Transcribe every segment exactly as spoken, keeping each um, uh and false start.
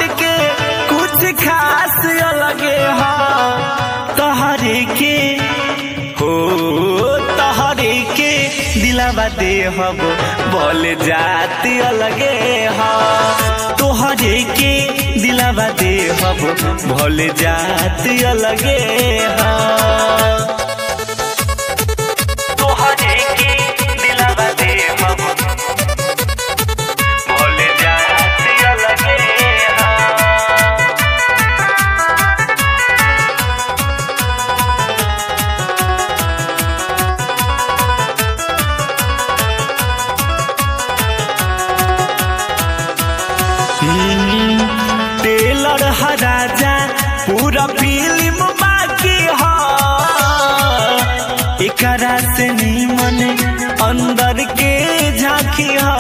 के कुछ खास अलगे हा तोहरे के हो तोहरे के दिलावा दे हब बोले जाती अलगे हा तोहरे के दिलावा दे हब भोले जाती अलगे हा तोहरे के दिलावा दे हब भोले जाती अलगे हा टेलर हराजा पूरा फिल्म बाकी हा एकरा से नीमन अंदर के झांकी हा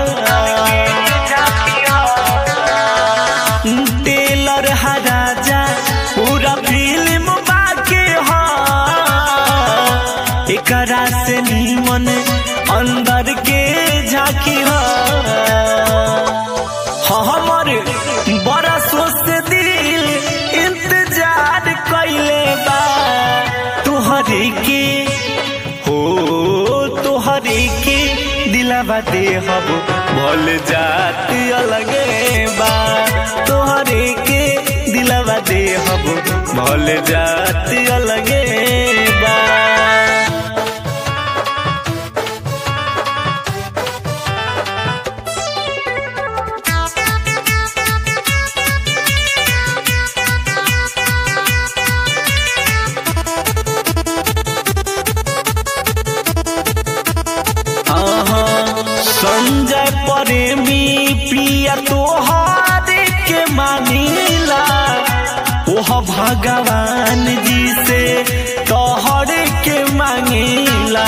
टेलर हराजा पूरा फिल्म बाकी हा एकरा से नीमन अंदर के झांकी हा हमर बड़ा सोच दिल इंतजार कैले बा तोहरे के हो तोहरे के दिलावा दे हब भोले जाती अलगे बा तोहरे के दिलावा दे हब भोले जाती अलगे बा संजय प्रेमी प्रिया तोहर के मानीला ओह भगवान जी से तोहर के मांगीला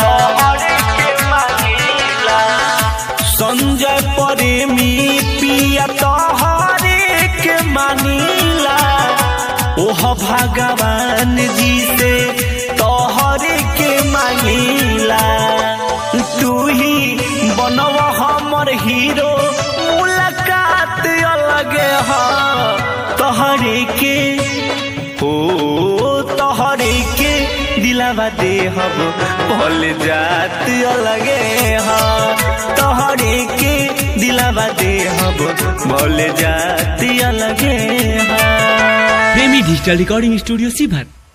संजय प्रेमी प्रिया तोहर के मानीला ओह भगवान जी से तोहर के मांगीला तू ही बनवा हमर हीरो मुलाकात अलगे हा तोहरे के हो तोहरे के दिलावा दे हब भोले जाती अलगे हा तोहरे के दिलावा दे हब भोले जाती अलगे हा प्रेमी डिजिटल रिकॉर्डिंग स्टूडियो सीभर।